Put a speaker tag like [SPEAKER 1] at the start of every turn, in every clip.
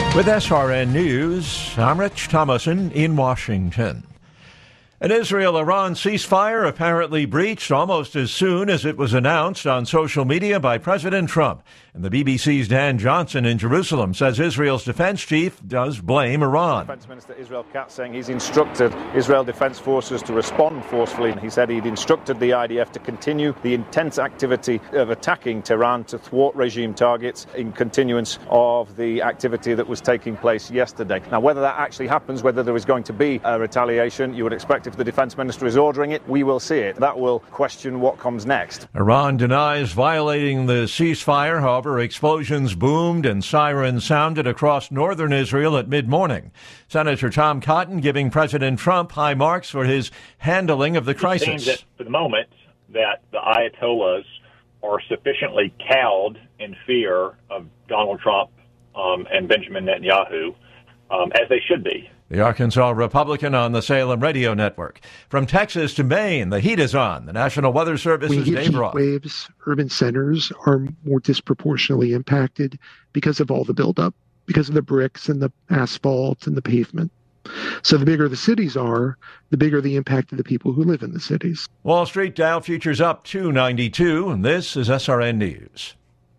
[SPEAKER 1] With SRN News, I'm Rich Thomason in Washington. An Israel-Iran ceasefire apparently breached almost as soon as it was announced on social media by President Trump. And the BBC's Dan Johnson in Jerusalem says Israel's defense chief does blame Iran.
[SPEAKER 2] Defense Minister Israel Katz saying he's instructed Israel Defense Forces to respond forcefully. He said he'd instructed the IDF to continue the intense activity of attacking Tehran to thwart regime targets in continuance of the activity that was taking place yesterday. Now, whether that actually happens, whether there is going to be a retaliation, you would expect if the defense minister is ordering it, we will see it. That will question what comes next.
[SPEAKER 1] Iran denies violating the ceasefire. However, explosions boomed and sirens sounded across northern Israel at mid-morning. Senator Tom Cotton giving President Trump high marks for his handling of the crisis.
[SPEAKER 3] It seems that for the moment that the Ayatollahs are sufficiently cowed in fear of Donald Trump and Benjamin Netanyahu, as they should be.
[SPEAKER 1] The Arkansas Republican on the Salem Radio Network. From Texas to Maine, the heat is on. The National Weather Service's Dave Roth.
[SPEAKER 4] Heat waves, urban centers are more disproportionately impacted because of all the buildup, because of the bricks and the asphalt and the pavement. So the bigger the cities are, the bigger the impact of the people who live in the cities.
[SPEAKER 1] Wall Street Dow futures up 292, and this is SRN News.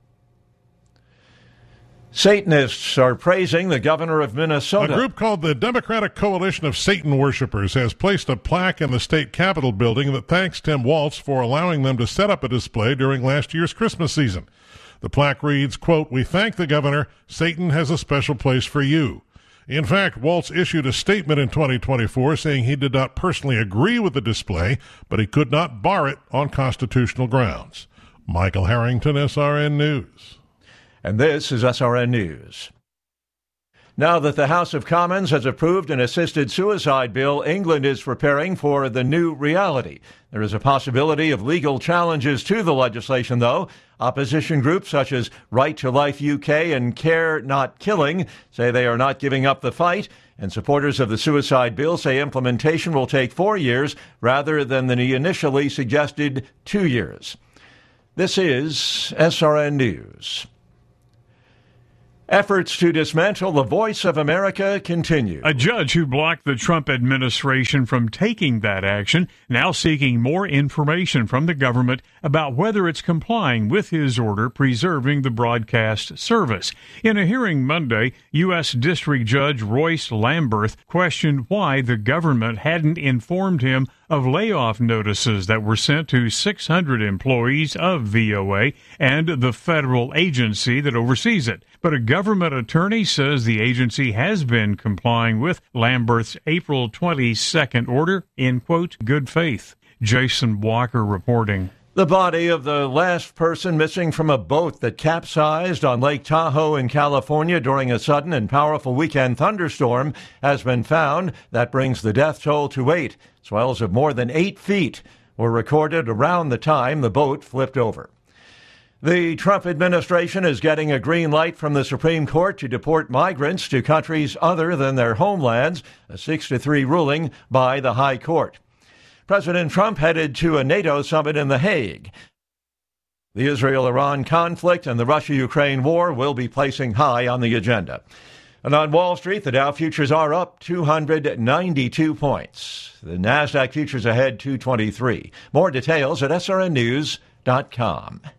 [SPEAKER 1] Satanists are praising the governor of Minnesota.
[SPEAKER 5] A group called the Democratic Coalition of Satan Worshippers has placed a plaque in the state capitol building that thanks Tim Walz for allowing them to set up a display during last year's Christmas season. The plaque reads, quote, "We thank the governor. Satan has a special place for you." In fact, Walz issued a statement in 2024 saying he did not personally agree with the display, but he could not bar it on constitutional grounds. Michael Harrington, SRN News.
[SPEAKER 1] And this is SRN News. Now that the House of Commons has approved an assisted suicide bill, England is preparing for the new reality. There is a possibility of legal challenges to the legislation, though. Opposition groups such as Right to Life UK and Care Not Killing say they are not giving up the fight. And supporters of the suicide bill say implementation will take 4 years rather than the initially suggested 2 years. This is SRN News. Efforts to dismantle the Voice of America continue.
[SPEAKER 6] A judge who blocked the Trump administration from taking that action now seeking more information from the government about whether it's complying with his order preserving the broadcast service. In a hearing Monday, U.S. District Judge Royce Lamberth questioned why the government hadn't informed him of layoff notices that were sent to 600 employees of VOA and the federal agency that oversees it. But a government attorney says the agency has been complying with Lamberth's April 22nd order in, quote, good faith. Jason Walker reporting.
[SPEAKER 1] The body of the last person missing from a boat that capsized on Lake Tahoe in California during a sudden and powerful weekend thunderstorm has been found. That brings the death toll to 8. Swells of more than 8 feet were recorded around the time the boat flipped over. The Trump administration is getting a green light from the Supreme Court to deport migrants to countries other than their homelands, a 6-3 ruling by the High Court. President Trump headed to a NATO summit in The Hague. The Israel-Iran conflict and the Russia-Ukraine war will be placing high on the agenda. And on Wall Street, the Dow futures are up 292 points. The NASDAQ futures ahead 223. More details at srnnews.com.